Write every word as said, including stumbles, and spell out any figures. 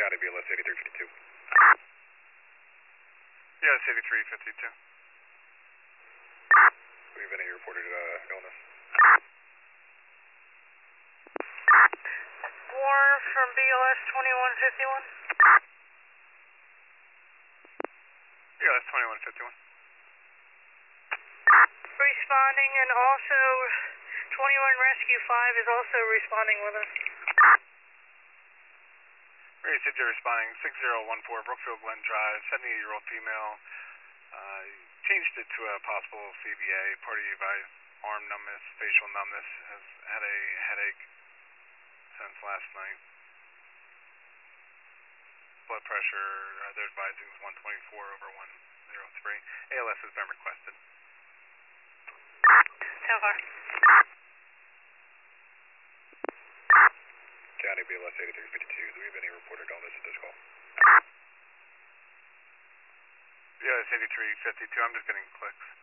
County B L S eighty-three fifty-two. Yeah, it's eighty-three fifty-two. Do we have any reported uh, illness? Warren from B L S twenty-one fifty-one. Yeah, that's twenty-one fifty-one. Responding, and also twenty-one Rescue five is also responding with us. Mary said you're responding, six zero one four Brookfield Glen Drive, seventy-eight-year-old female. Uh, changed it to a possible C B A, part of you by arm numbness, facial numbness, has had a headache since last night. Blood pressure, uh, they're advising is one twenty-four over one oh three. A L S has been requested. ten four. County B L S eighty-three fifty-two. Do we have any reported illness at this call? Yeah, it's eighty-three fifty-two. I'm just getting clicks.